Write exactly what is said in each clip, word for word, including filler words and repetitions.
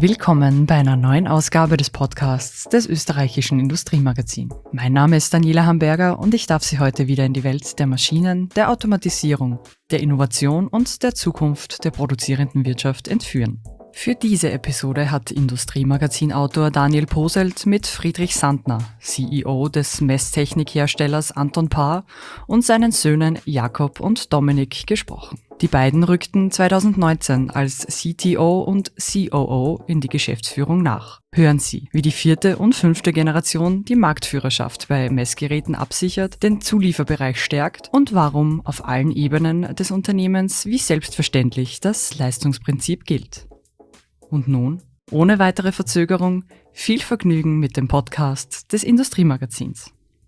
Willkommen bei einer neuen Ausgabe des Podcasts des österreichischen Industriemagazin. Mein Name ist Daniela Hamberger und ich darf Sie heute wieder in die Welt der Maschinen, der Automatisierung, der Innovation und der Zukunft der produzierenden Wirtschaft entführen. Für diese Episode hat Industriemagazin-Autor Daniel Poselt mit Friedrich Sandner, C E O des Messtechnikherstellers Anton Paar, und seinen Söhnen Jakob und Dominik gesprochen. Die beiden rückten zweitausendneunzehn als C T O und C O O in die Geschäftsführung nach. Hören Sie, wie die vierte und fünfte Generation die Marktführerschaft bei Messgeräten absichert, den Zulieferbereich stärkt und warum auf allen Ebenen des Unternehmens wie selbstverständlich das Leistungsprinzip gilt. Und nun, ohne weitere Verzögerung, viel Vergnügen mit dem Podcast des Industriemagazins.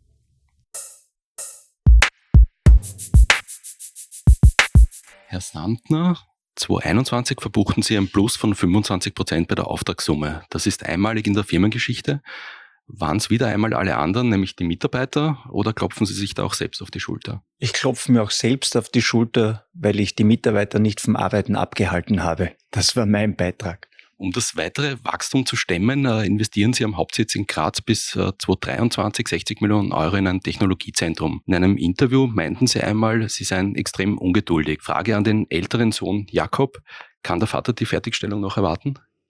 Herr Sandner, zweitausendeinundzwanzig verbuchten Sie ein Plus von fünfundzwanzig Prozent bei der Auftragssumme. Das ist einmalig in der Firmengeschichte. Waren es wieder einmal alle anderen, nämlich die Mitarbeiter, oder klopfen Sie sich da auch selbst auf die Schulter? Ich klopfe mir auch selbst auf die Schulter, weil ich die Mitarbeiter nicht vom Arbeiten abgehalten habe. Das war mein Beitrag. Um das weitere Wachstum zu stemmen, äh, investieren Sie am Hauptsitz in Graz bis äh, zweitausenddreiundzwanzig sechzig Millionen Euro in ein Technologiezentrum. In einem Interview meinten Sie einmal, Sie seien extrem ungeduldig. Frage an den älteren Sohn Jakob: Kann der Vater die Fertigstellung noch erwarten?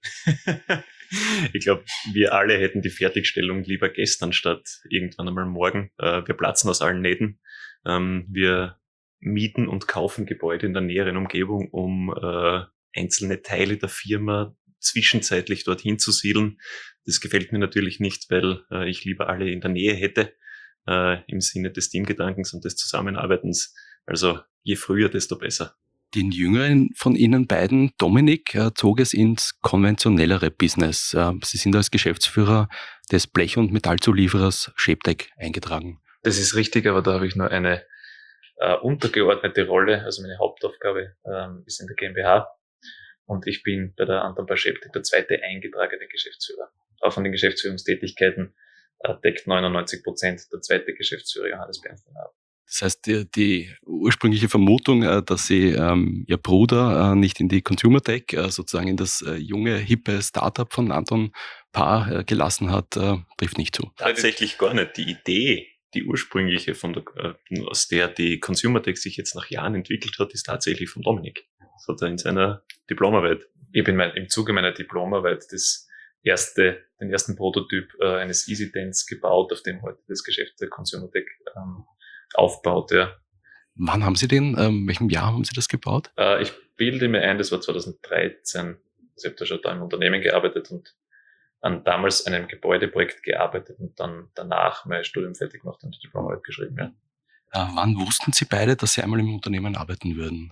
Ich glaube, wir alle hätten die Fertigstellung lieber gestern statt irgendwann einmal morgen. Äh, wir platzen aus allen Nähten. Ähm, wir mieten und kaufen Gebäude in der näheren Umgebung, um äh, einzelne Teile der Firma zwischenzeitlich dorthin zu siedeln. Das gefällt mir natürlich nicht, weil äh, ich lieber alle in der Nähe hätte, äh, im Sinne des Teamgedankens und des Zusammenarbeitens. Also je früher, desto besser. Den jüngeren von Ihnen beiden, Dominik, äh, zog es ins konventionellere Business. Äh, Sie sind als Geschäftsführer des Blech- und Metallzulieferers Schäbtec eingetragen. Das ist richtig, aber da habe ich nur eine äh, untergeordnete Rolle. Also meine Hauptaufgabe ähm, ist in der GmbH. Und ich bin bei der Anton Paar Schäbtec der zweite eingetragene Geschäftsführer. Auch von den Geschäftsführungstätigkeiten äh, deckt neunundneunzig Prozent der zweite Geschäftsführer Johannes Bernstein ab. Das heißt, die, die ursprüngliche Vermutung, äh, dass Sie ähm, Ihr Bruder äh, nicht in die Consumer Tech, äh, sozusagen in das äh, junge, hippe Startup von Anton Paar äh, gelassen hat, äh, trifft nicht zu. Tatsächlich gar nicht. Die Idee, die ursprüngliche, von der, äh, aus der die Consumer Tech sich jetzt nach Jahren entwickelt hat, ist tatsächlich von Dominik. Das hat er in seiner Diplomarbeit. Ich bin mein, im Zuge meiner Diplomarbeit das erste, den ersten Prototyp äh, eines EasyDance gebaut, auf dem heute das Geschäft der Consumer Tech ähm, aufbaut. Ja. Wann haben Sie den, ähm, in welchem Jahr haben Sie das gebaut? Äh, ich bilde mir ein, das war zweitausenddreizehn. Also ich habe da schon da im Unternehmen gearbeitet und an damals einem Gebäudeprojekt gearbeitet und dann danach mein Studium fertig gemacht und die Diplomarbeit geschrieben. Ja. Äh, wann wussten Sie beide, dass Sie einmal im Unternehmen arbeiten würden?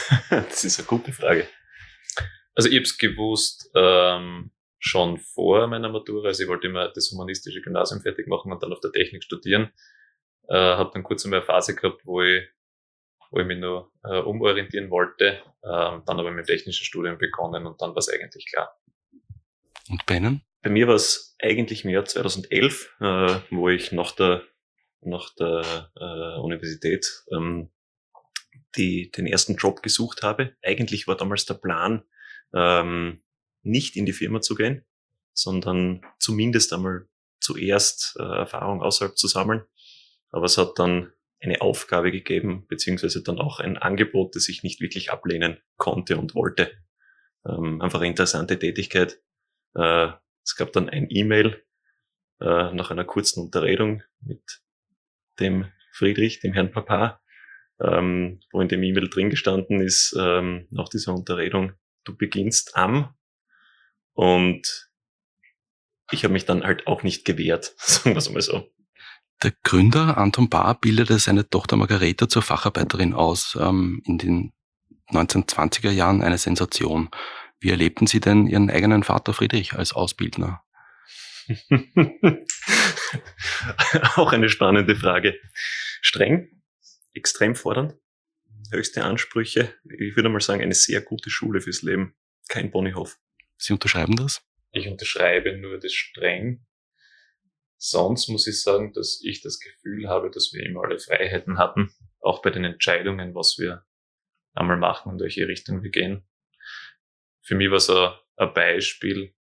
Das ist eine gute Frage. Also ich habe es gewusst ähm, schon vor meiner Matura. Also ich wollte immer das humanistische Gymnasium fertig machen und dann auf der Technik studieren. Äh, habe dann kurz einmal eine Phase gehabt, wo ich, wo ich mich noch äh, umorientieren wollte. Ähm, dann habe ich mit dem technischen Studium begonnen und dann war es eigentlich klar. Und bei Ihnen? Bei mir war es eigentlich im Jahr zweitausendelf, äh, wo ich nach der, nach der äh, Universität ähm, die den ersten Job gesucht habe. Eigentlich war damals der Plan, ähm, nicht in die Firma zu gehen, sondern zumindest einmal zuerst äh, Erfahrung außerhalb zu sammeln. Aber es hat dann eine Aufgabe gegeben, beziehungsweise dann auch ein Angebot, das ich nicht wirklich ablehnen konnte und wollte. Ähm, einfach eine interessante Tätigkeit. Äh, es gab dann ein E-Mail äh, nach einer kurzen Unterredung mit dem Friedrich, dem Herrn Papa, Ähm, wo in dem E-Mail drin gestanden ist, ähm, nach dieser Unterredung: Du beginnst am, und ich habe mich dann halt auch nicht gewehrt, sagen wir es mal so. Der Gründer Anton Paar bildete seine Tochter Margareta zur Facharbeiterin aus, ähm, in den neunzehnhundertzwanziger Jahren eine Sensation. Wie erlebten Sie denn Ihren eigenen Vater Friedrich als Ausbildner? Auch eine spannende Frage. Streng, extrem fordernd, höchste Ansprüche. Ich würde mal sagen, eine sehr gute Schule fürs Leben. Kein Ponyhof. Sie unterschreiben das? Ich unterschreibe nur das streng. Sonst muss ich sagen, dass ich das Gefühl habe, dass wir immer alle Freiheiten hatten, auch bei den Entscheidungen, was wir einmal machen und welche Richtung wir gehen. Für mich war so ein Beispiel,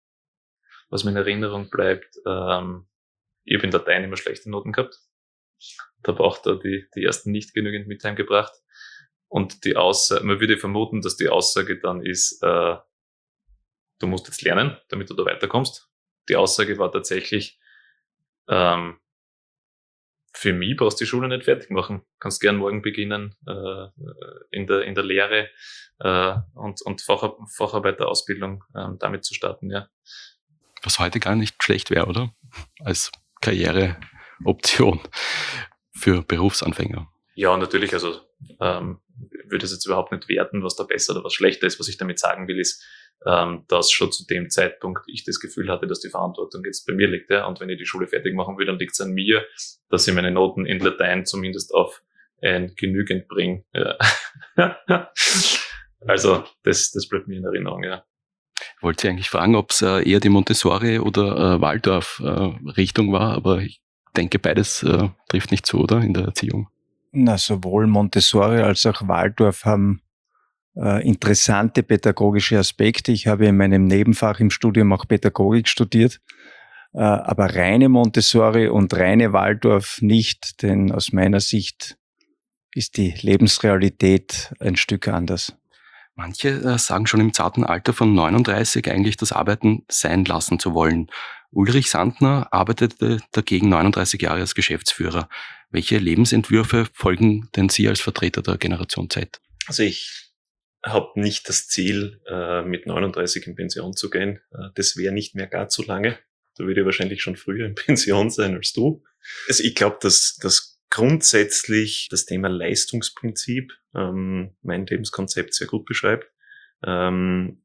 was mir in Erinnerung bleibt, ähm, ich habe in Latein immer schlechte Noten gehabt. Da habe auch da die, die ersten nicht genügend mit heimgebracht. Und die Aussage, man würde vermuten, dass die Aussage dann ist, äh, du musst jetzt lernen, damit du da weiterkommst. Die Aussage war tatsächlich, ähm, für mich brauchst du die Schule nicht fertig machen. Kannst gern morgen beginnen äh, in der in der Lehre äh, und und Fach, Facharbeiterausbildung äh, damit zu starten, ja. Was heute gar nicht schlecht wäre, oder? Als Karriereoption für Berufsanfänger. Ja, natürlich, also ähm, würde es jetzt überhaupt nicht werten, was da besser oder was schlechter ist. Was ich damit sagen will, ist, ähm, dass schon zu dem Zeitpunkt ich das Gefühl hatte, dass die Verantwortung jetzt bei mir liegt. Ja? Und wenn ich die Schule fertig machen will, dann liegt es an mir, dass ich meine Noten in Latein zumindest auf ein genügend bringe. Ja. Also das, das bleibt mir in Erinnerung, ja. Ich wollte Sie eigentlich fragen, ob es äh, eher die Montessori- oder äh, Waldorf-Richtung äh, war, aber ich denke, beides äh, trifft nicht zu, oder, in der Erziehung? Na, sowohl Montessori als auch Waldorf haben äh, interessante pädagogische Aspekte. Ich habe in meinem Nebenfach im Studium auch Pädagogik studiert, äh, aber reine Montessori und reine Waldorf nicht, denn aus meiner Sicht ist die Lebensrealität ein Stück anders. Manche äh, sagen schon im zarten Alter von neununddreißig eigentlich das Arbeiten sein lassen zu wollen. Ulrich Sandner arbeitete dagegen neununddreißig Jahre als Geschäftsführer. Welche Lebensentwürfe folgen denn Sie als Vertreter der Generation Z? Also ich habe nicht das Ziel, äh, mit neununddreißig in Pension zu gehen. Äh, das wäre nicht mehr gar zu lange. Da würde ich wahrscheinlich schon früher in Pension sein als du. Also ich glaube, dass, dass grundsätzlich das Thema Leistungsprinzip ähm, mein Lebenskonzept sehr gut beschreibt. Ähm,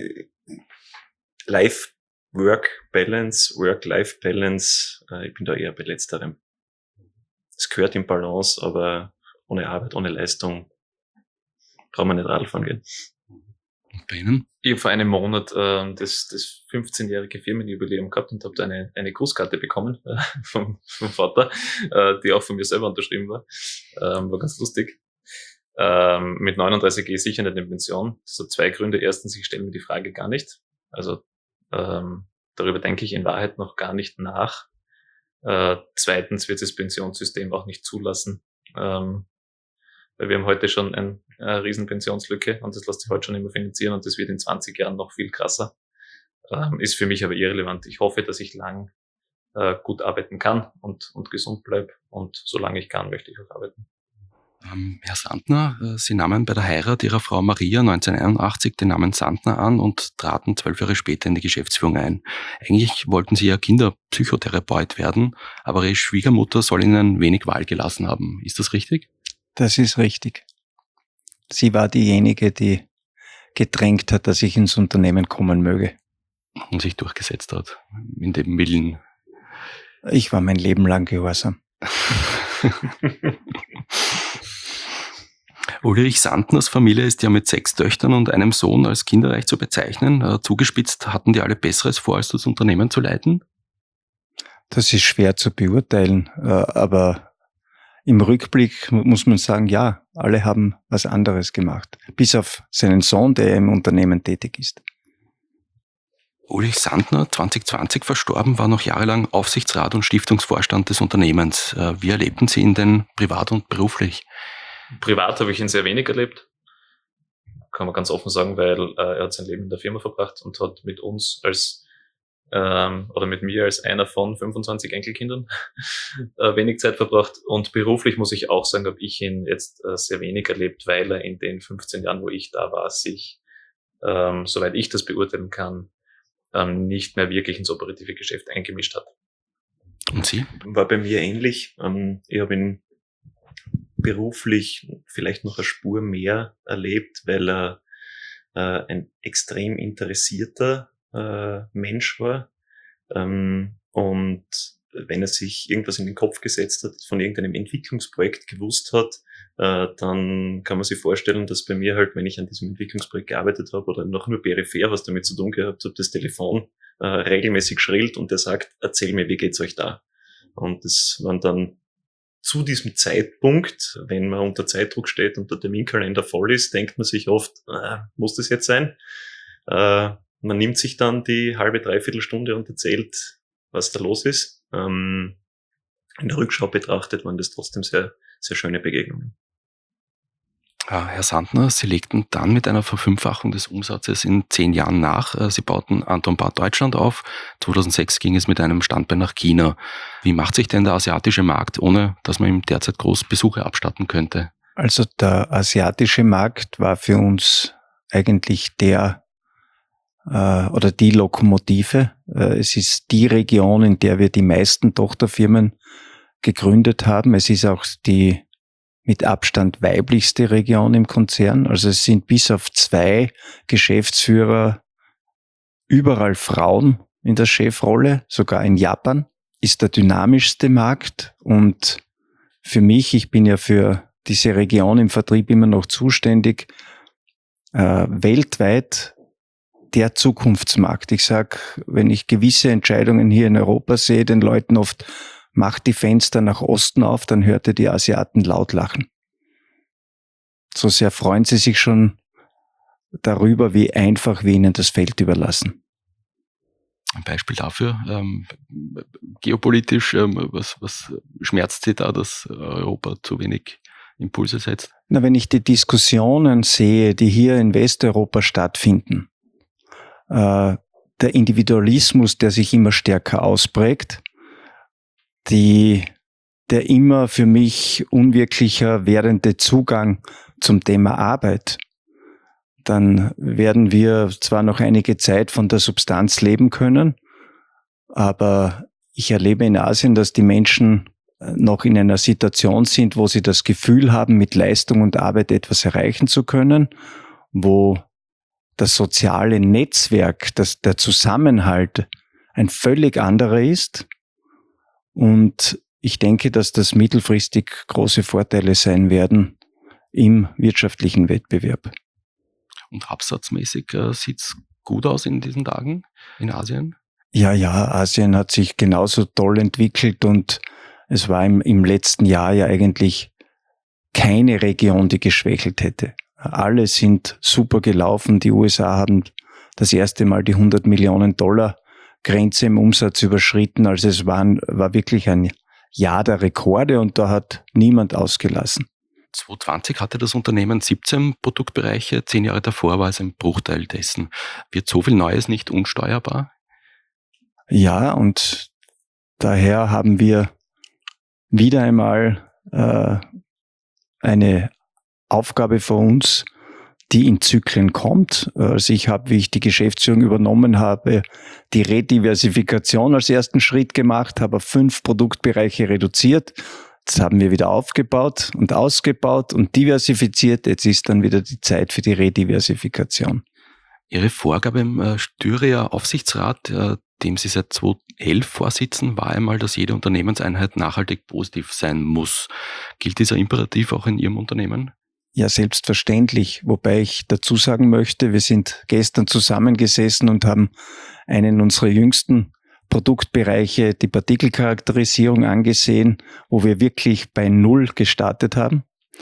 Life-Work-Balance, Work-Life-Balance, äh, ich bin da eher bei letzterem. Es gehört in Balance, aber ohne Arbeit, ohne Leistung braucht man nicht Radl fahren gehen. Bei Ihnen? Ich habe vor einem Monat äh, das, das fünfzehnjährige Firmenjubiläum gehabt und habe da eine, eine Grußkarte bekommen äh, vom, vom Vater, äh, die auch von mir selber unterschrieben war. Ähm, war ganz lustig. Ähm, mit neununddreißig gehe ich sicher nicht in Pension. Das hat zwei Gründe. Erstens, ich stelle mir die Frage gar nicht. Also ähm, darüber denke ich in Wahrheit noch gar nicht nach. Äh, zweitens wird das Pensionssystem auch nicht zulassen. Ähm, weil wir haben heute schon ein, eine riesen Pensionslücke und das lässt sich heute schon immer finanzieren und das wird in zwanzig Jahren noch viel krasser. Ähm, ist für mich aber irrelevant. Ich hoffe, dass ich lang äh, gut arbeiten kann und, und gesund bleibe und solange ich kann, möchte ich auch arbeiten. Ähm, Herr Sandner, äh, Sie nahmen bei der Heirat Ihrer Frau Maria neunzehnhunderteinundachtzig den Namen Sandner an und traten zwölf Jahre später in die Geschäftsführung ein. Eigentlich wollten Sie ja Kinderpsychotherapeut werden, aber Ihre Schwiegermutter soll Ihnen wenig Wahl gelassen haben. Ist das richtig? Das ist richtig. Sie war diejenige, die gedrängt hat, dass ich ins Unternehmen kommen möge. Und sich durchgesetzt hat, in dem Willen. Ich war mein Leben lang gehorsam. Ulrich Sandners Familie ist ja mit sechs Töchtern und einem Sohn als kinderreich zu bezeichnen. Äh, zugespitzt, hatten die alle Besseres vor, als das Unternehmen zu leiten? Das ist schwer zu beurteilen, äh, aber im Rückblick muss man sagen, ja, alle haben was anderes gemacht. Bis auf seinen Sohn, der im Unternehmen tätig ist. Ulrich Sandner, zwanzig zwanzig verstorben, war noch jahrelang Aufsichtsrat und Stiftungsvorstand des Unternehmens. Äh, wie erlebten Sie ihn denn privat und beruflich? Privat habe ich ihn sehr wenig erlebt, kann man ganz offen sagen, weil äh, er hat sein Leben in der Firma verbracht und hat mit uns als ähm, oder mit mir als einer von fünfundzwanzig Enkelkindern äh, wenig Zeit verbracht. Und beruflich muss ich auch sagen, habe ich ihn jetzt äh, sehr wenig erlebt, weil er in den fünfzehn Jahren, wo ich da war, sich, ähm, soweit ich das beurteilen kann, ähm, nicht mehr wirklich ins operative Geschäft eingemischt hat. Und Sie? War bei mir ähnlich. Ähm, ich habe ihn beruflich vielleicht noch eine Spur mehr erlebt, weil er äh, ein extrem interessierter äh, Mensch war. Ähm, und wenn er sich irgendwas in den Kopf gesetzt hat, von irgendeinem Entwicklungsprojekt gewusst hat, äh, dann kann man sich vorstellen, dass bei mir halt, wenn ich an diesem Entwicklungsprojekt gearbeitet habe oder noch nur peripher was damit zu tun gehabt habe, das Telefon äh, regelmäßig schrillt und der sagt, erzähl mir, wie geht's euch da? Und das waren dann zu diesem Zeitpunkt, wenn man unter Zeitdruck steht und der Terminkalender voll ist, denkt man sich oft, äh, muss das jetzt sein? Äh, man nimmt sich dann die halbe, dreiviertel Stunde und erzählt, was da los ist. Ähm, in der Rückschau betrachtet waren das trotzdem sehr, sehr schöne Begegnungen. Herr Sandner, Sie legten dann mit einer Verfünffachung des Umsatzes in zehn Jahren nach. Sie bauten Anton Bauer Deutschland auf. zweitausendsechs ging es mit einem Standbein nach China. Wie macht sich denn der asiatische Markt, ohne dass man ihm derzeit groß Besuche abstatten könnte? Also der asiatische Markt war für uns eigentlich der äh, oder die Lokomotive. Äh, es ist die Region, in der wir die meisten Tochterfirmen gegründet haben. Es ist auch die mit Abstand weiblichste Region im Konzern. Also es sind bis auf zwei Geschäftsführer überall Frauen in der Chefrolle, sogar in Japan. Ist der dynamischste Markt und für mich, ich bin ja für diese Region im Vertrieb immer noch zuständig, äh, weltweit der Zukunftsmarkt. Ich sag, wenn ich gewisse Entscheidungen hier in Europa sehe, den Leuten oft, macht die Fenster nach Osten auf, dann hörte die Asiaten laut lachen. So sehr freuen sie sich schon darüber, wie einfach wir ihnen das Feld überlassen. Ein Beispiel dafür, ähm, geopolitisch, ähm, was, was schmerzt Sie da, dass Europa zu wenig Impulse setzt? Na, wenn ich die Diskussionen sehe, die hier in Westeuropa stattfinden, äh, der Individualismus, der sich immer stärker ausprägt, die, der immer für mich unwirklicher werdende Zugang zum Thema Arbeit, dann werden wir zwar noch einige Zeit von der Substanz leben können, aber ich erlebe in Asien, dass die Menschen noch in einer Situation sind, wo sie das Gefühl haben, mit Leistung und Arbeit etwas erreichen zu können, wo das soziale Netzwerk, das, der Zusammenhalt ein völlig anderer ist. Und ich denke, dass das mittelfristig große Vorteile sein werden im wirtschaftlichen Wettbewerb. Und absatzmäßig äh, sieht's gut aus in diesen Tagen in Asien? Ja, ja, Asien hat sich genauso toll entwickelt und es war im, im letzten Jahr ja eigentlich keine Region, die geschwächelt hätte. Alle sind super gelaufen. Die U S A haben das erste Mal die hundert Millionen Dollar Grenze im Umsatz überschritten. Also es war, war wirklich ein Jahr der Rekorde und da hat niemand ausgelassen. zweitausendzwanzig hatte das Unternehmen siebzehn Produktbereiche, zehn Jahre davor war es ein Bruchteil dessen. Wird so viel Neues nicht unsteuerbar? Ja, und daher haben wir wieder einmal äh, eine Aufgabe für uns, die in Zyklen kommt. Also ich habe, wie ich die Geschäftsführung übernommen habe, die Rediversifikation als ersten Schritt gemacht, habe auf fünf Produktbereiche reduziert. Jetzt haben wir wieder aufgebaut und ausgebaut und diversifiziert. Jetzt ist dann wieder die Zeit für die Rediversifikation. Ihre Vorgabe im äh, Styria Aufsichtsrat, äh, dem Sie seit zweitausendelf vorsitzen, war einmal, dass jede Unternehmenseinheit nachhaltig positiv sein muss. Gilt dieser Imperativ auch in Ihrem Unternehmen? Ja, selbstverständlich. Wobei ich dazu sagen möchte, wir sind gestern zusammengesessen und haben einen unserer jüngsten Produktbereiche, die Partikelcharakterisierung, angesehen, wo wir wirklich bei Null gestartet haben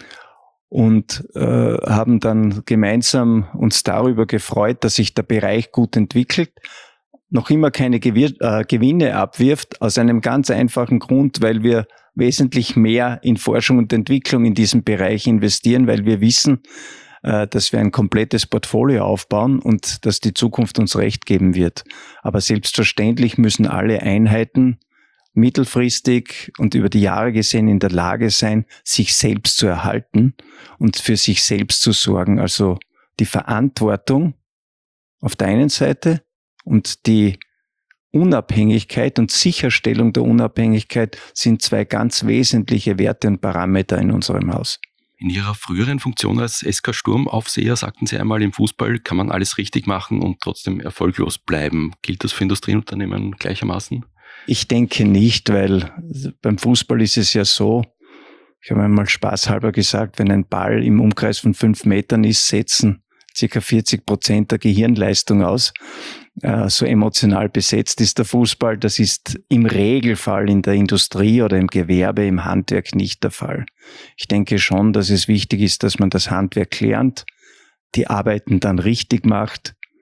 und äh, haben dann gemeinsam uns darüber gefreut, dass sich der Bereich gut entwickelt, noch immer keine Gewir- äh, Gewinne abwirft, aus einem ganz einfachen Grund, weil wir wesentlich mehr in Forschung und Entwicklung in diesem Bereich investieren, weil wir wissen, äh, dass wir ein komplettes Portfolio aufbauen und dass die Zukunft uns recht geben wird. Aber selbstverständlich müssen alle Einheiten mittelfristig und über die Jahre gesehen in der Lage sein, sich selbst zu erhalten und für sich selbst zu sorgen. Also die Verantwortung auf der einen Seite und die Unabhängigkeit und Sicherstellung der Unabhängigkeit sind zwei ganz wesentliche Werte und Parameter in unserem Haus. In Ihrer früheren Funktion als S K Sturmaufseher sagten Sie einmal, im Fußball kann man alles richtig machen und trotzdem erfolglos bleiben. Gilt das für Industrieunternehmen gleichermaßen? Ich denke nicht, weil beim Fußball ist es ja so, ich habe einmal spaßhalber gesagt, wenn ein Ball im Umkreis von fünf Metern ist, setzen ca. vierzig Prozent der Gehirnleistung aus. So emotional besetzt ist der Fußball. Das ist im Regelfall in der Industrie oder im Gewerbe, im Handwerk nicht der Fall. Ich denke schon, dass es wichtig ist, dass man das Handwerk lernt, die Arbeiten dann richtig macht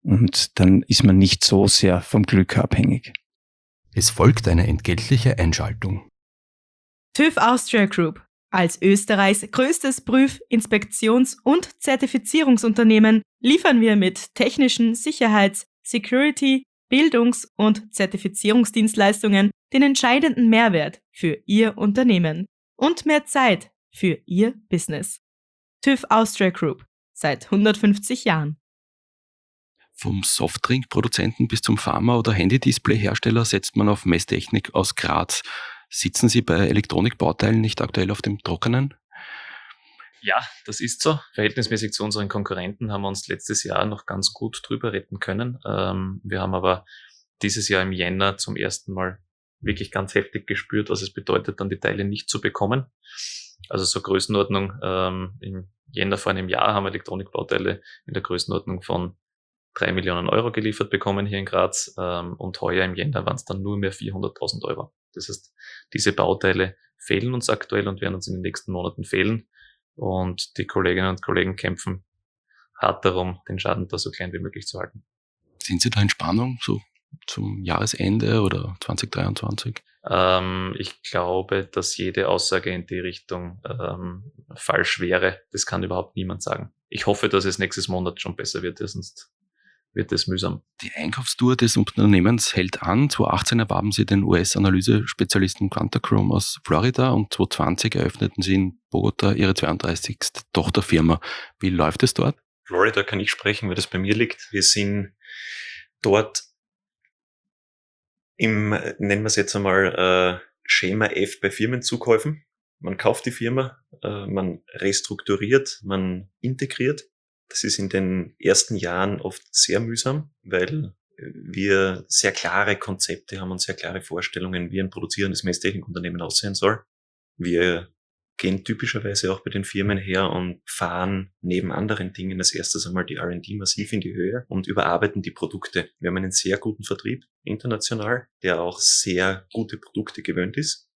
und dann ist man nicht so sehr vom Glück abhängig. Es folgt eine entgeltliche Einschaltung. TÜV Austria Group. Als Österreichs größtes Prüf-, Inspektions- und Zertifizierungsunternehmen liefern wir mit technischen Sicherheits-, Security-, Bildungs- und Zertifizierungsdienstleistungen den entscheidenden Mehrwert für Ihr Unternehmen und mehr Zeit für Ihr Business. TÜV Austria Group. Seit hundertfünfzig Jahren. Vom Softdrink-Produzenten bis zum Pharma- oder Handy-Display-Hersteller setzt man auf Messtechnik aus Graz. Sitzen Sie bei Elektronikbauteilen nicht aktuell auf dem Trockenen? Ja, das ist so. Verhältnismäßig zu unseren Konkurrenten haben wir uns letztes Jahr noch ganz gut drüber retten können. Ähm, wir haben aber dieses Jahr im Jänner zum ersten Mal wirklich ganz heftig gespürt, was es bedeutet, dann die Teile nicht zu bekommen. Also so Größenordnung, ähm, im Jänner vor einem Jahr haben wir Elektronikbauteile in der Größenordnung von drei Millionen Euro geliefert bekommen hier in Graz, ähm, und heuer im Jänner waren es dann nur mehr vierhunderttausend Euro. Das heißt, diese Bauteile fehlen uns aktuell und werden uns in den nächsten Monaten fehlen. Und die Kolleginnen und Kollegen kämpfen hart darum, den Schaden da so klein wie möglich zu halten. Sind Sie da in Spannung, so zum Jahresende oder zwanzig dreiundzwanzig? Ähm, ich glaube, dass jede Aussage in die Richtung ähm, falsch wäre. Das kann überhaupt niemand sagen. Ich hoffe, dass es nächstes Monat schon besser wird, sonst wird es mühsam. Die Einkaufstour des Unternehmens hält an. zweitausendachtzehn erwarben Sie den U S-Analyse-Spezialisten Quantachrome aus Florida und zweitausendzwanzig eröffneten Sie in Bogota Ihre zweiunddreißigste Tochterfirma. Wie läuft es dort? Florida kann ich sprechen, weil das bei mir liegt. Wir sind dort im, nennen wir es jetzt einmal, äh, Schema F bei Firmenzukäufen. Man kauft die Firma, äh, man restrukturiert, man integriert. Das ist in den ersten Jahren oft sehr mühsam, weil wir sehr klare Konzepte haben und sehr klare Vorstellungen, wie ein produzierendes Messtechnikunternehmen aussehen soll. Wir gehen typischerweise auch bei den Firmen her und fahren neben anderen Dingen als erstes einmal die R and D massiv in die Höhe und überarbeiten die Produkte. Wir haben einen sehr guten Vertrieb international, der auch sehr gute Produkte gewöhnt ist.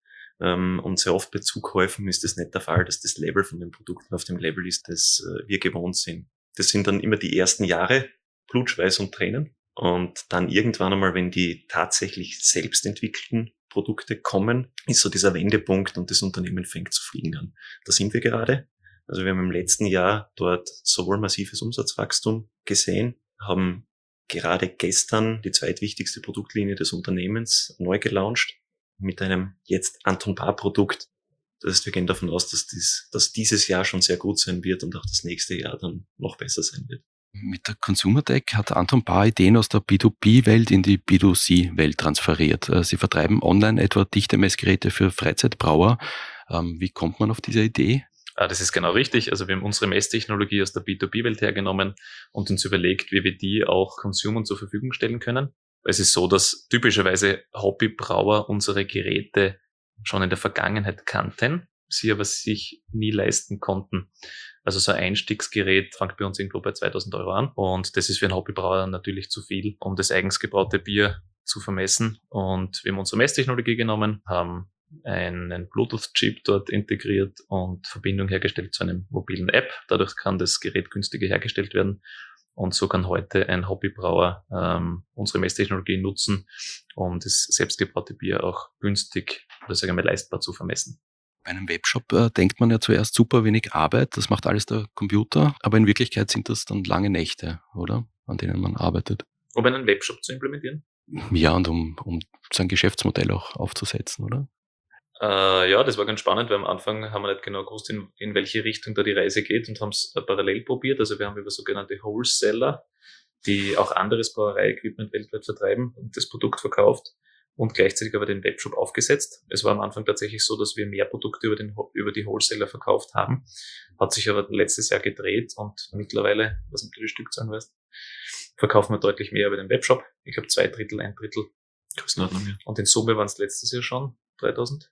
Und sehr oft bei Zukäufen ist es nicht der Fall, dass das Label von den Produkten auf dem Level ist, das wir gewohnt sind. Das sind dann immer die ersten Jahre, Blut, Schweiß und Tränen. Und dann irgendwann einmal, wenn die tatsächlich selbst entwickelten Produkte kommen, ist so dieser Wendepunkt und das Unternehmen fängt zu fliegen an. Da sind wir gerade. Also wir haben im letzten Jahr dort sowohl massives Umsatzwachstum gesehen, haben gerade gestern die zweitwichtigste Produktlinie des Unternehmens neu gelauncht mit einem jetzt Anton Paar Produkt. Das heißt, wir gehen davon aus, dass, dies, dass dieses Jahr schon sehr gut sein wird und auch das nächste Jahr dann noch besser sein wird. Mit der Consumer Tech hat Anton Paar Ideen aus der B zwei B-Welt in die B zwei C-Welt transferiert. Sie vertreiben online etwa dichte Messgeräte für Freizeitbrauer. Wie kommt man auf diese Idee? Das ist genau richtig. Also wir haben unsere Messtechnologie aus der B zwei B-Welt hergenommen und uns überlegt, wie wir die auch Consumern zur Verfügung stellen können. Es ist so, dass typischerweise Hobbybrauer unsere Geräte schon in der Vergangenheit kannten, sie aber sich nie leisten konnten. Also so ein Einstiegsgerät fängt bei uns irgendwo bei zweitausend Euro an und das ist für einen Hobbybrauer natürlich zu viel, um das eigens gebraute Bier zu vermessen. Und wir haben unsere Messtechnologie genommen, haben einen Bluetooth-Chip dort integriert und Verbindung hergestellt zu einem mobilen App. Dadurch kann das Gerät günstiger hergestellt werden. Und so kann heute ein Hobbybrauer ähm, unsere Messtechnologie nutzen, um das selbstgebraute Bier auch günstig oder sagen wir leistbar zu vermessen. Bei einem Webshop äh, denkt man ja zuerst super wenig Arbeit, das macht alles der Computer, aber in Wirklichkeit sind das dann lange Nächte, oder? An denen man arbeitet. Um einen Webshop zu implementieren? Ja, und um, um sein Geschäftsmodell auch aufzusetzen, oder? Äh, ja, das war ganz spannend, weil am Anfang haben wir nicht genau gewusst, in, in welche Richtung da die Reise geht und haben es parallel probiert. Also wir haben über sogenannte Wholesaler, die auch anderes Brauerei-Equipment weltweit vertreiben und das Produkt verkauft und gleichzeitig aber den Webshop aufgesetzt. Es war am Anfang tatsächlich so, dass wir mehr Produkte über, den, über die Wholesaler verkauft haben, hat sich aber letztes Jahr gedreht und mittlerweile, was du die Stückzahlen weißt, verkaufen wir deutlich mehr über den Webshop. Ich glaube zwei Drittel, ein Drittel. Größenordnung, ja. Und in Summe waren es letztes Jahr schon dreitausend.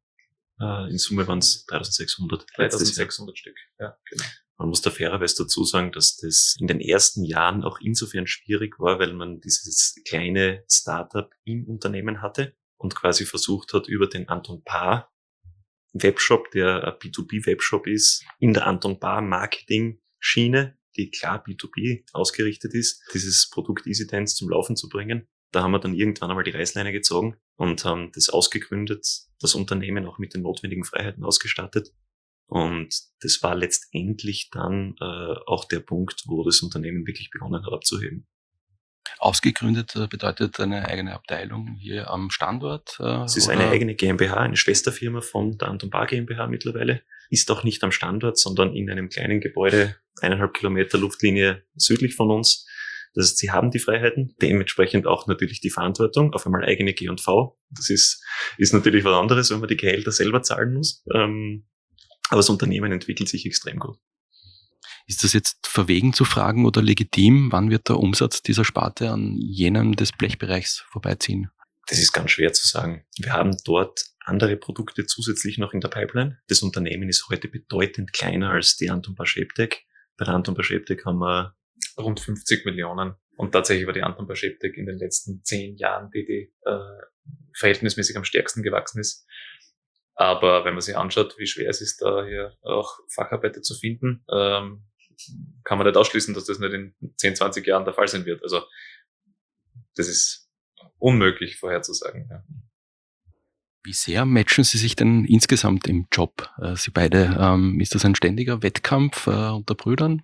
Uh, in Summe waren es dreitausendsechshundert. dreitausendsechshundert Stück, ja, genau. Man muss da fairerweise dazu sagen, dass das in den ersten Jahren auch insofern schwierig war, weil man dieses kleine Startup im Unternehmen hatte und quasi versucht hat, über den Anton Paar Webshop, der ein B zwei B Webshop ist, in der Anton Paar Marketing Schiene die klar B zwei B ausgerichtet ist, dieses Produkt EasyDance zum Laufen zu bringen. Da haben wir dann irgendwann einmal die Reißleine gezogen und haben das ausgegründet, das Unternehmen auch mit den notwendigen Freiheiten ausgestattet. Und das war letztendlich dann äh, auch der Punkt, wo das Unternehmen wirklich begonnen hat abzuheben. Ausgegründet äh, bedeutet eine eigene Abteilung hier am Standort? Äh, es ist oder? eine eigene GmbH, eine Schwesterfirma von der Anton Bar GmbH mittlerweile. Ist auch nicht am Standort, sondern in einem kleinen Gebäude, eineinhalb Kilometer Luftlinie südlich von uns. Das heißt, sie haben die Freiheiten, dementsprechend auch natürlich die Verantwortung, auf einmal eigene G und V. Das ist, ist natürlich was anderes, wenn man die Gehälter selber zahlen muss. Ähm, aber das Unternehmen entwickelt sich extrem gut. Ist das jetzt verwegen zu fragen oder legitim? Wann wird der Umsatz dieser Sparte an jenem des Blechbereichs vorbeiziehen? Das ist ganz schwer zu sagen. Wir haben dort andere Produkte zusätzlich noch in der Pipeline. Das Unternehmen ist heute bedeutend kleiner als die Anton Bar Scheptek. Bei der Anton Bar Scheptek haben wir rund fünfzig Millionen. Und tatsächlich war die Anton Bar Scheptek in den letzten zehn Jahren, die, die äh, verhältnismäßig am stärksten gewachsen ist. Aber wenn man sich anschaut, wie schwer es ist, da hier auch Facharbeiter zu finden, ähm, kann man nicht ausschließen, dass das nicht in zehn, zwanzig Jahren der Fall sein wird. Also das ist unmöglich vorherzusagen. Ja. Wie sehr matchen Sie sich denn insgesamt im Job? Äh, Sie beide, ähm, ist das ein ständiger Wettkampf äh, unter Brüdern?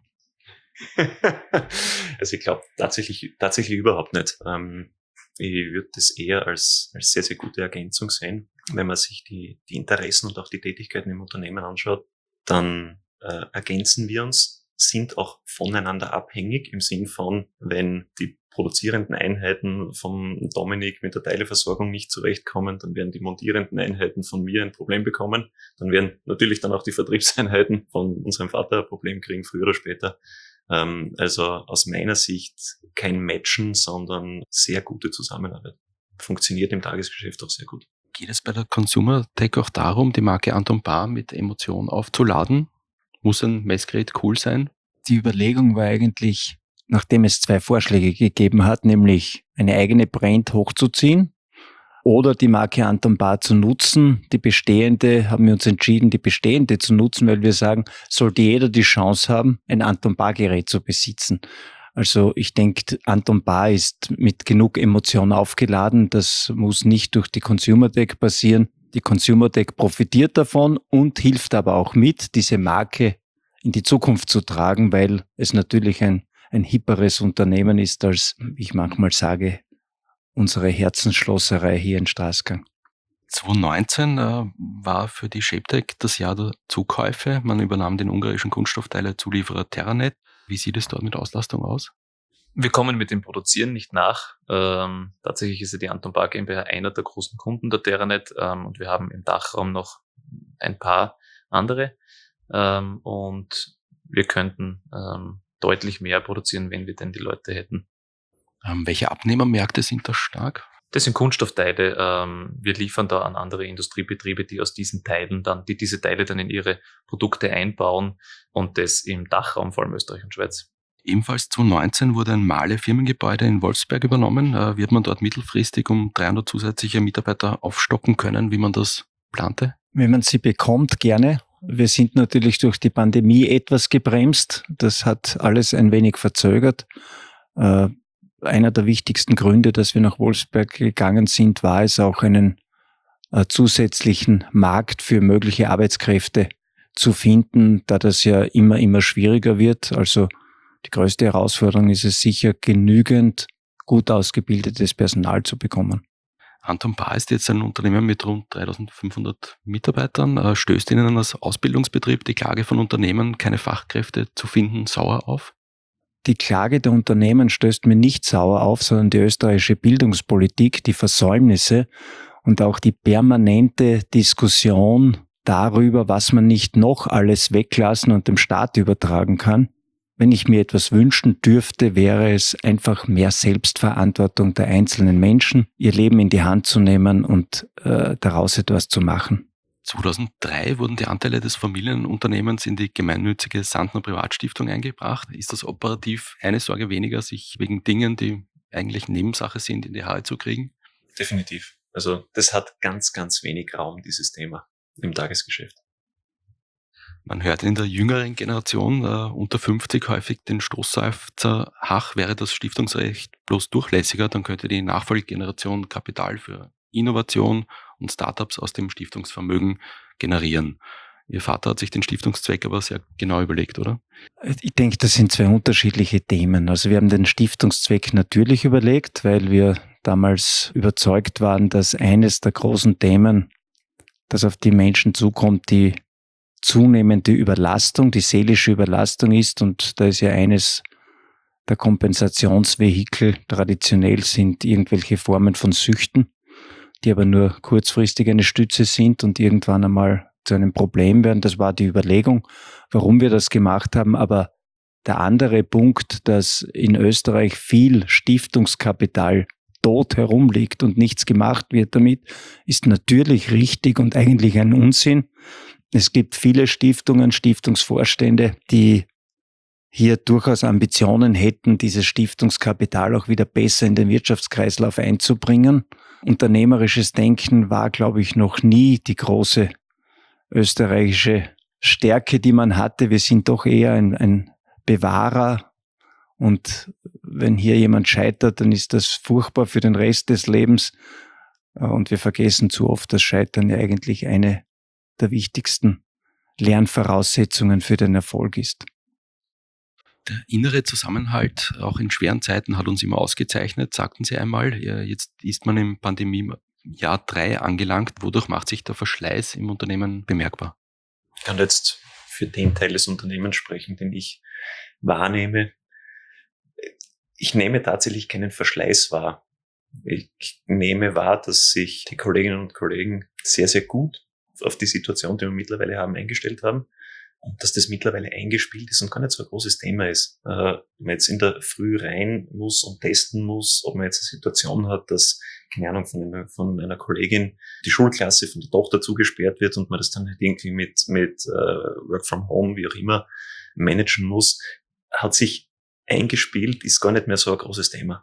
Also ich glaube tatsächlich tatsächlich überhaupt nicht. Ähm, ich würde das eher als, als sehr, sehr gute Ergänzung sehen. Wenn man sich die, die Interessen und auch die Tätigkeiten im Unternehmen anschaut, dann äh, ergänzen wir uns, sind auch voneinander abhängig im Sinn von, wenn die produzierenden Einheiten von Dominik mit der Teileversorgung nicht zurechtkommen, dann werden die montierenden Einheiten von mir ein Problem bekommen. Dann werden natürlich dann auch die Vertriebseinheiten von unserem Vater ein Problem kriegen, früher oder später. Ähm, also aus meiner Sicht kein Matchen, sondern sehr gute Zusammenarbeit. Funktioniert im Tagesgeschäft auch sehr gut. Geht es bei der Consumer Tech auch darum, die Marke Anton Bar mit Emotion aufzuladen? Muss ein Messgerät cool sein? Die Überlegung war eigentlich, nachdem es zwei Vorschläge gegeben hat, nämlich eine eigene Brand hochzuziehen oder die Marke Anton Bar zu nutzen. Die bestehende, haben wir uns entschieden, die bestehende zu nutzen, weil wir sagen, sollte jeder die Chance haben, ein Anton Bar Gerät zu besitzen. Also ich denke, Anton Bar ist mit genug Emotion aufgeladen. Das muss nicht durch die Consumer Tech passieren. Die Consumer Tech profitiert davon und hilft aber auch mit, diese Marke in die Zukunft zu tragen, weil es natürlich ein, ein hipperes Unternehmen ist, als, wie ich manchmal sage, unsere Herzensschlosserei hier in Straßgang. zwanzig neunzehn äh, war für die Scheptek das Jahr der Zukäufe. Man übernahm den ungarischen Kunststoffteile-Zulieferer Terranet. Wie sieht es dort mit Auslastung aus? Wir kommen mit dem Produzieren nicht nach. Ähm, tatsächlich ist ja die Anton Bar GmbH einer der großen Kunden der Terranet ähm, und wir haben im Dachraum noch ein paar andere ähm, und wir könnten ähm, deutlich mehr produzieren, wenn wir denn die Leute hätten. Ähm, welche Abnehmermärkte sind da stark? Das sind Kunststoffteile. Ähm, wir liefern da an andere Industriebetriebe, die aus diesen Teilen dann, die diese Teile dann in ihre Produkte einbauen und das im Dachraum, vor allem Österreich und Schweiz. Ebenfalls zwanzig neunzehn wurde ein Mahle-Firmengebäude in Wolfsberg übernommen. Äh, wird man dort mittelfristig um dreihundert zusätzliche Mitarbeiter aufstocken können, wie man das plante? Wenn man sie bekommt, gerne. Wir sind natürlich durch die Pandemie etwas gebremst. Das hat alles ein wenig verzögert. Äh, einer der wichtigsten Gründe, dass wir nach Wolfsberg gegangen sind, war es auch einen äh, zusätzlichen Markt für mögliche Arbeitskräfte zu finden, da das ja immer, immer schwieriger wird. Also die größte Herausforderung ist es sicher, genügend gut ausgebildetes Personal zu bekommen. Anton Bar ist jetzt ein Unternehmen mit rund dreitausendfünfhundert Mitarbeitern. Stößt Ihnen als Ausbildungsbetrieb die Klage von Unternehmen, keine Fachkräfte zu finden, sauer auf? Die Klage der Unternehmen stößt mir nicht sauer auf, sondern die österreichische Bildungspolitik, die Versäumnisse und auch die permanente Diskussion darüber, was man nicht noch alles weglassen und dem Staat übertragen kann. Wenn ich mir etwas wünschen dürfte, wäre es einfach mehr Selbstverantwortung der einzelnen Menschen, ihr Leben in die Hand zu nehmen und äh, daraus etwas zu machen. zweitausenddrei wurden die Anteile des Familienunternehmens in die gemeinnützige Sandner Privatstiftung eingebracht. Ist das operativ eine Sorge weniger, sich wegen Dingen, die eigentlich Nebensache sind, in die Haare zu kriegen? Definitiv. Also das hat ganz, ganz wenig Raum, dieses Thema im Tagesgeschäft. Man hört in der jüngeren Generation äh, unter fünfzig häufig den Stoßseufzer, ach, wäre das Stiftungsrecht bloß durchlässiger, dann könnte die Nachfolgegeneration Kapital für Innovation und Startups aus dem Stiftungsvermögen generieren. Ihr Vater hat sich den Stiftungszweck aber sehr genau überlegt, oder? Ich denke, das sind zwei unterschiedliche Themen. Also wir haben den Stiftungszweck natürlich überlegt, weil wir damals überzeugt waren, dass eines der großen Themen, das auf die Menschen zukommt, die zunehmende Überlastung, die seelische Überlastung ist. Und da ist ja eines der Kompensationsvehikel traditionell sind irgendwelche Formen von Süchten, die aber nur kurzfristig eine Stütze sind und irgendwann einmal zu einem Problem werden. Das war die Überlegung, warum wir das gemacht haben. Aber der andere Punkt, dass in Österreich viel Stiftungskapital tot herumliegt und nichts gemacht wird damit, ist natürlich richtig und eigentlich ein Unsinn. Es gibt viele Stiftungen, Stiftungsvorstände, die hier durchaus Ambitionen hätten, dieses Stiftungskapital auch wieder besser in den Wirtschaftskreislauf einzubringen. Unternehmerisches Denken war, glaube ich, noch nie die große österreichische Stärke, die man hatte. Wir sind doch eher ein, ein Bewahrer. Und wenn hier jemand scheitert, dann ist das furchtbar für den Rest des Lebens. Und wir vergessen zu oft, dass Scheitern ja eigentlich eine der wichtigsten Lernvoraussetzungen für den Erfolg ist. Der innere Zusammenhalt, auch in schweren Zeiten, hat uns immer ausgezeichnet, sagten Sie einmal. Jetzt ist man im Pandemiejahr drei angelangt. Wodurch macht sich der Verschleiß im Unternehmen bemerkbar? Ich kann jetzt für den Teil des Unternehmens sprechen, den ich wahrnehme. Ich nehme tatsächlich keinen Verschleiß wahr. Ich nehme wahr, dass sich die Kolleginnen und Kollegen sehr, sehr gut auf die Situation, die wir mittlerweile haben, eingestellt haben und dass das mittlerweile eingespielt ist und gar nicht so ein großes Thema ist. Äh, wenn man jetzt in der Früh rein muss und testen muss, ob man jetzt eine Situation hat, dass, keine Ahnung, von einer, von einer Kollegin die Schulklasse von der Tochter zugesperrt wird und man das dann halt irgendwie mit, mit äh, Work from Home, wie auch immer, managen muss, hat sich eingespielt, ist gar nicht mehr so ein großes Thema.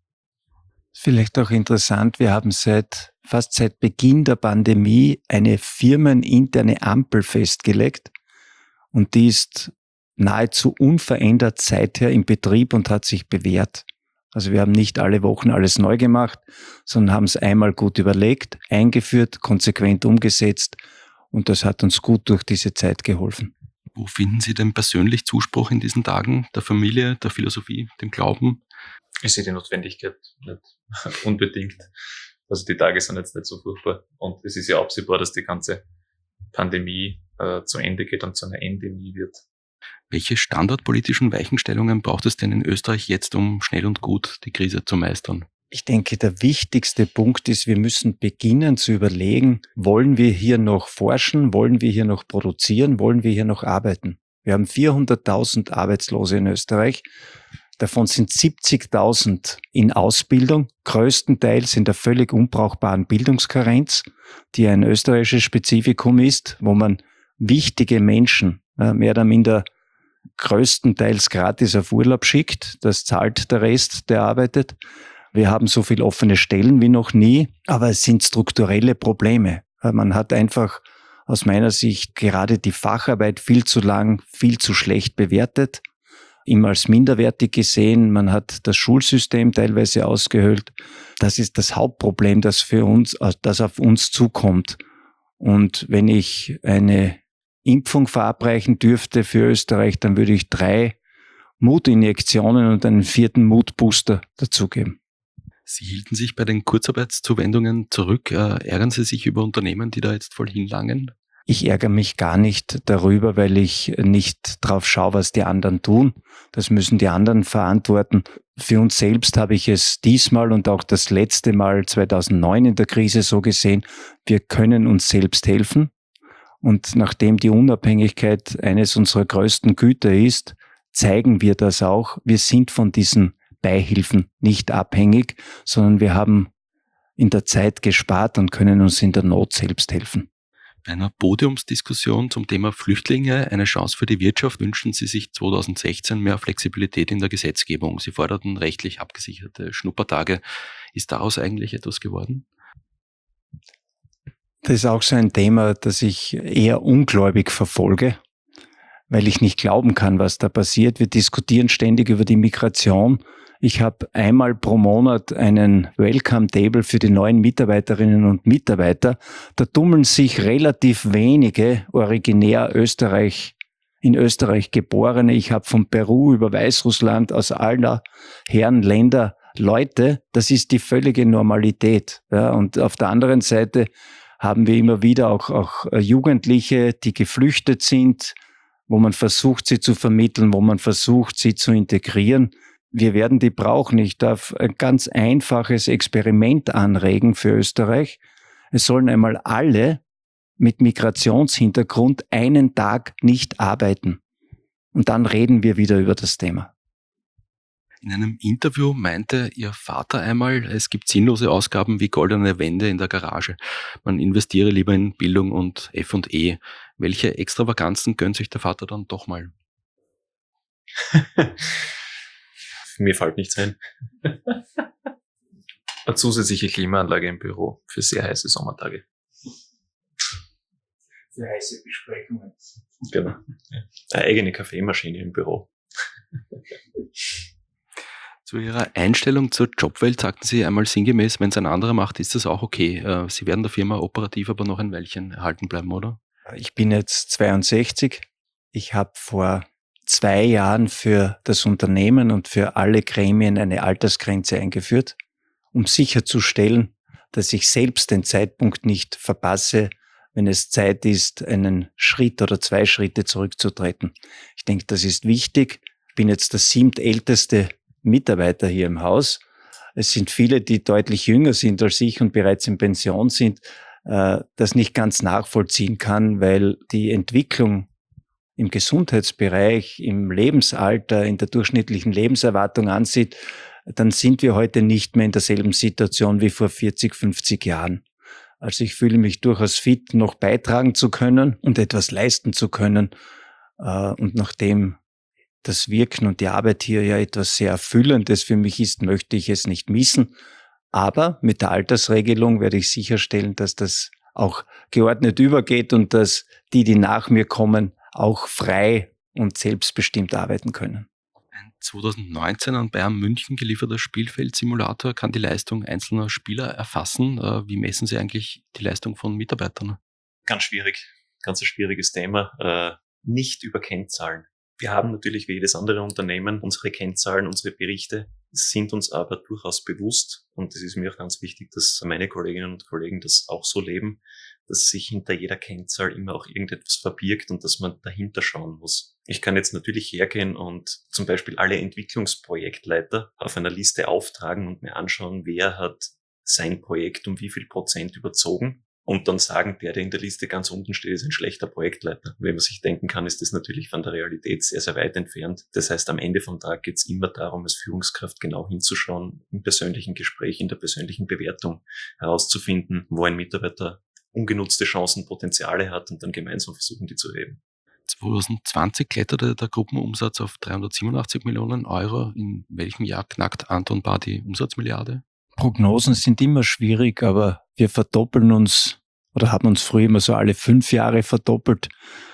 Vielleicht auch interessant, wir haben seit fast seit Beginn der Pandemie eine firmeninterne Ampel festgelegt und die ist nahezu unverändert seither im Betrieb und hat sich bewährt. Also wir haben nicht alle Wochen alles neu gemacht, sondern haben es einmal gut überlegt, eingeführt, konsequent umgesetzt und das hat uns gut durch diese Zeit geholfen. Wo finden Sie denn persönlich Zuspruch in diesen Tagen? Der Familie, der Philosophie, dem Glauben? Ich sehe die Notwendigkeit nicht unbedingt. Also die Tage sind jetzt nicht so furchtbar. Und es ist ja absehbar, dass die ganze Pandemie äh, zu Ende geht und zu einer Endemie wird. Welche standardpolitischen Weichenstellungen braucht es denn in Österreich jetzt, um schnell und gut die Krise zu meistern? Ich denke, der wichtigste Punkt ist, wir müssen beginnen zu überlegen, wollen wir hier noch forschen, wollen wir hier noch produzieren, wollen wir hier noch arbeiten? Wir haben vierhunderttausend Arbeitslose in Österreich. Davon sind siebzigtausend in Ausbildung, größtenteils in der völlig unbrauchbaren Bildungskarenz, die ein österreichisches Spezifikum ist, wo man wichtige Menschen äh, mehr oder minder größtenteils gratis auf Urlaub schickt. Das zahlt der Rest, der arbeitet. Wir haben so viele offene Stellen wie noch nie, aber es sind strukturelle Probleme. Man hat einfach aus meiner Sicht gerade die Facharbeit viel zu lang, viel zu schlecht bewertet, immer als minderwertig gesehen. Man hat das Schulsystem teilweise ausgehöhlt. Das ist das Hauptproblem, das für uns, das auf uns zukommt. Und wenn ich eine Impfung verabreichen dürfte für Österreich, dann würde ich drei Mutinjektionen und einen vierten Mutbooster dazugeben. Sie hielten sich bei den Kurzarbeitszuwendungen zurück. Äh, ärgern Sie sich über Unternehmen, die da jetzt voll hinlangen? Ich ärgere mich gar nicht darüber, weil ich nicht drauf schaue, was die anderen tun. Das müssen die anderen verantworten. Für uns selbst habe ich es diesmal und auch das letzte Mal zweitausendneun in der Krise so gesehen, wir können uns selbst helfen. Und nachdem die Unabhängigkeit eines unserer größten Güter ist, zeigen wir das auch. Wir sind von diesen Beihilfen nicht abhängig, sondern wir haben in der Zeit gespart und können uns in der Not selbst helfen. Bei einer Podiumsdiskussion zum Thema Flüchtlinge, eine Chance für die Wirtschaft, wünschen Sie sich zweitausendsechzehn mehr Flexibilität in der Gesetzgebung. Sie forderten rechtlich abgesicherte Schnuppertage. Ist daraus eigentlich etwas geworden? Das ist auch so ein Thema, das ich eher ungläubig verfolge. weil ich nicht glauben kann, was da passiert. Wir diskutieren ständig über die Migration. Ich habe einmal pro Monat einen Welcome-Table für die neuen Mitarbeiterinnen und Mitarbeiter. Da tummeln sich relativ wenige originär Österreich, in Österreich Geborene. Ich habe von Peru über Weißrussland, aus aller Herren Länder Leute. Das ist die völlige Normalität. Ja, und auf der anderen Seite haben wir immer wieder auch, auch Jugendliche, die geflüchtet sind, wo man versucht, sie zu vermitteln, wo man versucht, sie zu integrieren. Wir werden die brauchen. Ich darf ein ganz einfaches Experiment anregen für Österreich. Es sollen einmal alle mit Migrationshintergrund einen Tag nicht arbeiten. Und dann reden wir wieder über das Thema. In einem Interview meinte Ihr Vater einmal, es gibt sinnlose Ausgaben wie goldene Wände in der Garage. Man investiere lieber in Bildung und F und E. Welche Extravaganzen gönnt sich der Vater dann doch mal? Mir fällt nichts ein. Eine zusätzliche Klimaanlage im Büro für sehr heiße Sommertage. Für heiße Besprechungen. Genau. Eine eigene Kaffeemaschine im Büro. Zu Ihrer Einstellung zur Jobwelt sagten Sie einmal sinngemäß, wenn es ein anderer macht, ist das auch okay. Sie werden der Firma operativ aber noch ein Weilchen erhalten bleiben, oder? Ich bin jetzt zweiundsechzig. Ich habe vor zwei Jahren für das Unternehmen und für alle Gremien eine Altersgrenze eingeführt, um sicherzustellen, dass ich selbst den Zeitpunkt nicht verpasse, wenn es Zeit ist, einen Schritt oder zwei Schritte zurückzutreten. Ich denke, das ist wichtig. Ich bin jetzt der siebtälteste Mitarbeiter hier im Haus. Es sind viele, die deutlich jünger sind als ich und bereits in Pension sind, äh, das nicht ganz nachvollziehen kann, weil die Entwicklung im Gesundheitsbereich, im Lebensalter, in der durchschnittlichen Lebenserwartung ansieht, dann sind wir heute nicht mehr in derselben Situation wie vor vierzig, fünfzig Jahren. Also ich fühle mich durchaus fit, noch beitragen zu können und etwas leisten zu können. Und nachdem das Wirken und die Arbeit hier ja etwas sehr Erfüllendes für mich ist, möchte ich es nicht missen. Aber mit der Altersregelung werde ich sicherstellen, dass das auch geordnet übergeht und dass die, die nach mir kommen, auch frei und selbstbestimmt arbeiten können. Ein zweitausendneunzehn an Bayern München gelieferter Spielfeldsimulator kann die Leistung einzelner Spieler erfassen. Wie messen Sie eigentlich die Leistung von Mitarbeitern? Ganz schwierig, ganz ein schwieriges Thema. Äh, nicht über Kennzahlen. Wir haben natürlich wie jedes andere Unternehmen unsere Kennzahlen, unsere Berichte, sind uns aber durchaus bewusst, und es ist mir auch ganz wichtig, dass meine Kolleginnen und Kollegen das auch so leben, dass sich hinter jeder Kennzahl immer auch irgendetwas verbirgt und dass man dahinter schauen muss. Ich kann jetzt natürlich hergehen und zum Beispiel alle Entwicklungsprojektleiter auf einer Liste auftragen und mir anschauen, wer hat sein Projekt um wie viel Prozent überzogen. Und dann sagen, der, der in der Liste ganz unten steht, ist ein schlechter Projektleiter. Wenn man sich denken kann, ist das natürlich von der Realität sehr, sehr weit entfernt. Das heißt, am Ende vom Tag geht es immer darum, als Führungskraft genau hinzuschauen, im persönlichen Gespräch, in der persönlichen Bewertung herauszufinden, wo ein Mitarbeiter ungenutzte Chancen, Potenziale hat und dann gemeinsam versuchen, die zu heben. zwanzig zwanzig kletterte der Gruppenumsatz auf dreihundertsiebenundachtzig Millionen Euro. In welchem Jahr knackt Anton Bahr die Umsatzmilliarde? Prognosen sind immer schwierig, aber wir verdoppeln uns oder haben uns früher immer so alle fünf Jahre verdoppelt.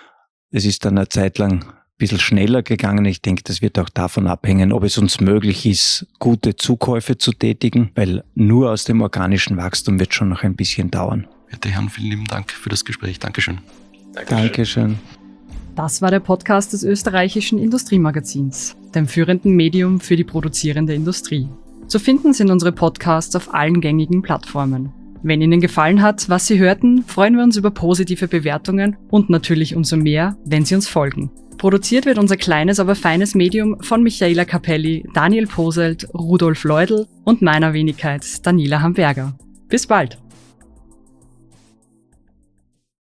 Es ist dann eine Zeit lang ein bisschen schneller gegangen. Ich denke, das wird auch davon abhängen, ob es uns möglich ist, gute Zukäufe zu tätigen, weil nur aus dem organischen Wachstum wird schon noch ein bisschen dauern. Werte Herren, vielen lieben Dank für das Gespräch. Dankeschön. Dankeschön. Dankeschön. Das war der Podcast des österreichischen Industriemagazins, dem führenden Medium für die produzierende Industrie. Zu finden sind unsere Podcasts auf allen gängigen Plattformen. Wenn Ihnen gefallen hat, was Sie hörten, freuen wir uns über positive Bewertungen und natürlich umso mehr, wenn Sie uns folgen. Produziert wird unser kleines, aber feines Medium von Michaela Capelli, Daniel Poselt, Rudolf Leudl und meiner Wenigkeit Daniela Hamberger. Bis bald!